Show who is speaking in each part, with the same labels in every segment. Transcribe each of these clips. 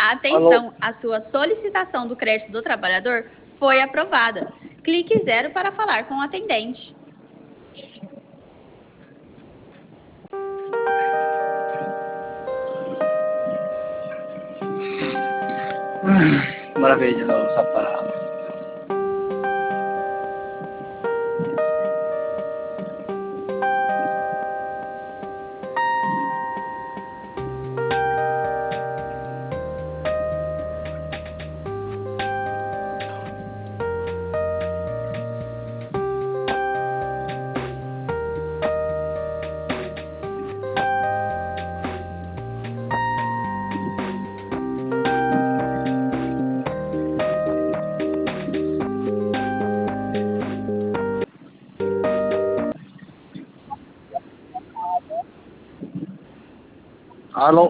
Speaker 1: Alô?
Speaker 2: Atenção, a sua solicitação do crédito do trabalhador foi aprovada. Clique 0 para falar com o atendente.
Speaker 1: Bora ver de novo essa parada. Alô?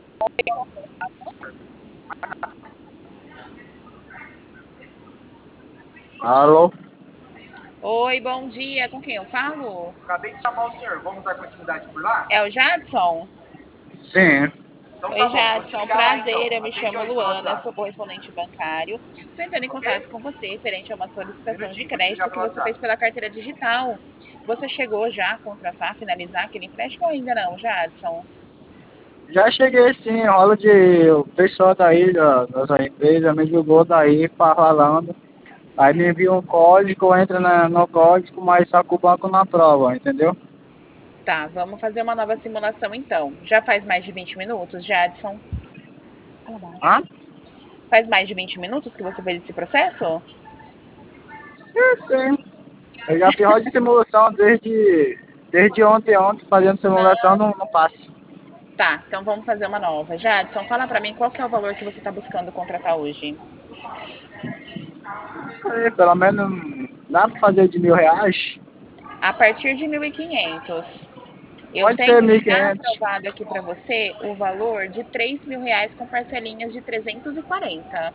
Speaker 1: Alô?
Speaker 3: Oi, bom dia. Com quem eu falo?
Speaker 4: Acabei de chamar o senhor. Vamos dar continuidade por lá?
Speaker 3: É o Jadson?
Speaker 1: Sim.
Speaker 4: Então
Speaker 3: Oi,
Speaker 4: tá bom, vou
Speaker 3: Jadson.
Speaker 4: desligar lá
Speaker 3: Prazer,
Speaker 4: então.
Speaker 3: eu me
Speaker 4: Atende
Speaker 3: chamo
Speaker 4: onde no
Speaker 3: Luana,
Speaker 4: WhatsApp?
Speaker 3: sou correspondente bancário. Estou entrando em
Speaker 4: Ok?
Speaker 3: contato com você referente a uma solicitação de
Speaker 4: Minutinho, vou desligar
Speaker 3: crédito que
Speaker 4: pelo
Speaker 3: você
Speaker 4: WhatsApp.
Speaker 3: fez pela carteira digital. Você chegou já a contratar, finalizar aquele empréstimo ou ainda não, Jadson?
Speaker 1: Já cheguei sim, rola de o pessoal daí, da empresa, me ligou daí, falando. Aí me envia um código, entra no código, mas só que o banco não aprova, entendeu?
Speaker 3: Tá, vamos fazer uma nova simulação então. Já faz mais de 20 minutos, Jadson? Fala baixo.
Speaker 1: Hã?
Speaker 3: Faz mais de 20 minutos que você fez esse processo?
Speaker 1: Sim. Eu já fiz roda de simulação desde ontem, fazendo simulação
Speaker 3: Não.
Speaker 1: não passa.
Speaker 3: Tá, então vamos fazer uma nova. Jadson, fala pra mim qual que é o valor que você está buscando contratar hoje.
Speaker 1: Aí, pelo menos dá pra fazer de R$ 1.000?
Speaker 3: A partir de 1.500. Eu
Speaker 1: Pode ser
Speaker 3: tenho
Speaker 1: mil e
Speaker 3: já
Speaker 1: quinhentos.
Speaker 3: aprovado aqui para você o valor de R$ 3.000 com parcelinhas de 340.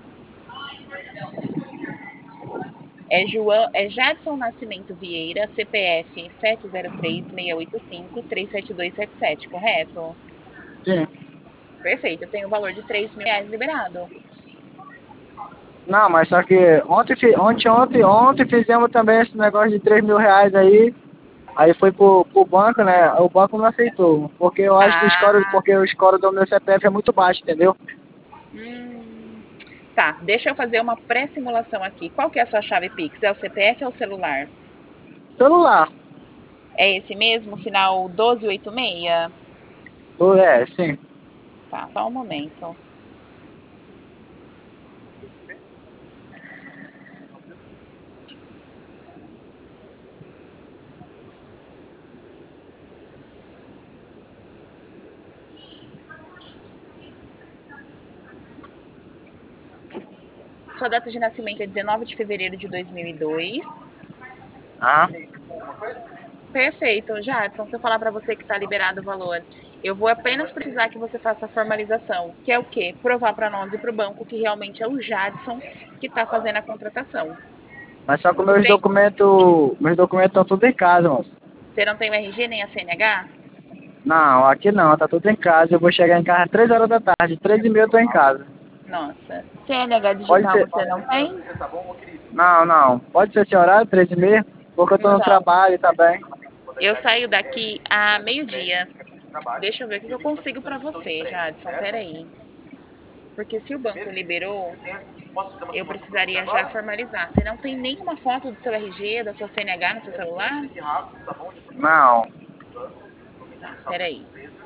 Speaker 3: É Jadson Nascimento Vieira, CPF 703-685-37277, correto?
Speaker 1: Sim.
Speaker 3: Perfeito, eu tenho o valor de R$ 3.000 liberado.
Speaker 1: Não, mas só que ontem fizemos também esse negócio de R$ 3.000 aí. Aí foi pro banco, né? O banco não aceitou. Porque eu acho que
Speaker 3: Ah,
Speaker 1: o score do meu CPF é muito baixo, entendeu?
Speaker 3: hum, tá, deixa eu fazer uma pré-simulação aqui. Qual que é a sua chave Pix? É o CPF ou o celular?
Speaker 1: Celular.
Speaker 3: É esse mesmo, final 1286?
Speaker 1: É, sim.
Speaker 3: Tá, só um momento. Sua data de nascimento é 19 de fevereiro de 2002.
Speaker 1: Ah,
Speaker 3: Perfeito, Jadson. Se eu falar para você que está liberado o valor, eu vou apenas precisar que você faça a formalização, que é o quê? Provar para nós e para o banco que realmente é o Jadson que está fazendo a contratação.
Speaker 1: mas só que
Speaker 3: Você tem?
Speaker 1: meus documentos estão tudo em casa, moço.
Speaker 3: Você não tem o RG nem a CNH?
Speaker 1: Não, aqui não, tá tudo em casa. Eu vou chegar em casa às 3 horas da tarde, 3h30 eu tô em casa.
Speaker 3: Nossa. CNH
Speaker 1: Pode
Speaker 3: digital
Speaker 1: ser.
Speaker 3: você não tem?
Speaker 4: Você tá bom, meu querido?
Speaker 1: Não. Pode ser esse horário, 3h30, porque eu tô no
Speaker 3: Então,
Speaker 1: trabalho também.
Speaker 4: Vou
Speaker 3: eu
Speaker 4: deixar aqui
Speaker 3: saio
Speaker 4: no
Speaker 3: daqui a
Speaker 4: cartão de crédito,
Speaker 3: meio-dia.
Speaker 4: que é para o trabalho.
Speaker 3: Deixa eu ver o que
Speaker 4: E
Speaker 3: eu
Speaker 4: vi que você
Speaker 3: consigo
Speaker 4: precisa
Speaker 3: para
Speaker 4: de cartão de
Speaker 3: você,
Speaker 4: crédito,
Speaker 3: Jadson.
Speaker 4: certo?
Speaker 3: Peraí. Porque se o banco
Speaker 4: Beleza.
Speaker 3: liberou,
Speaker 4: Posso fazer uma
Speaker 3: eu
Speaker 4: simulação para você
Speaker 3: precisaria já
Speaker 4: agora?
Speaker 3: formalizar. Você não tem nenhuma foto do seu RG, da sua CNH no seu
Speaker 4: É bem
Speaker 3: celular?
Speaker 4: simples e rápido, tá bom? Já tô
Speaker 1: Não.
Speaker 3: Tá,
Speaker 4: só para
Speaker 3: peraí.
Speaker 4: empresa.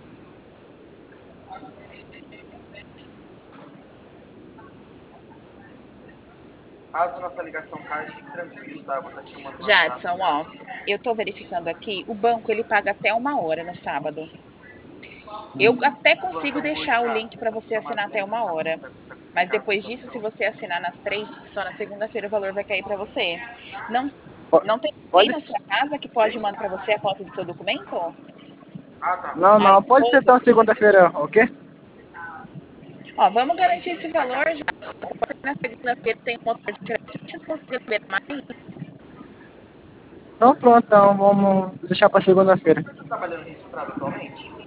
Speaker 4: Caso nossa ligação caia, fique tranquilo, tá? Eu vou estar te chamando no WhatsApp
Speaker 3: Jadson,
Speaker 4: já.
Speaker 3: ó, eu tô verificando aqui, o banco ele paga até 1 hora no sábado. Eu até
Speaker 4: O
Speaker 3: consigo
Speaker 4: plantão hoje
Speaker 3: deixar o
Speaker 4: tá,
Speaker 3: link para
Speaker 4: tá
Speaker 3: você
Speaker 4: programado
Speaker 3: assinar até
Speaker 4: bem,
Speaker 3: 1 hora.
Speaker 4: tá
Speaker 3: Mas
Speaker 4: complicado a
Speaker 3: depois disso, se
Speaker 4: situação.
Speaker 3: você assinar nas 3, só na segunda-feira o valor vai cair para você. Não,
Speaker 1: Po-
Speaker 3: não tem ninguém
Speaker 1: Pode.
Speaker 3: na sua casa que pode mandar para você a foto do seu documento?
Speaker 4: Ah, tá.
Speaker 3: A
Speaker 1: Não, pode ser
Speaker 3: esposa?
Speaker 1: então segunda-feira, ok?
Speaker 3: Ó, vamos garantir esse valor, Jadson. Pode ser na segunda-feira tem um motor de crédito. Deixa eu conseguir ver mais.
Speaker 1: Então pronto, então vamos deixar pra segunda-feira.
Speaker 4: Você tá trabalhando registrado atualmente?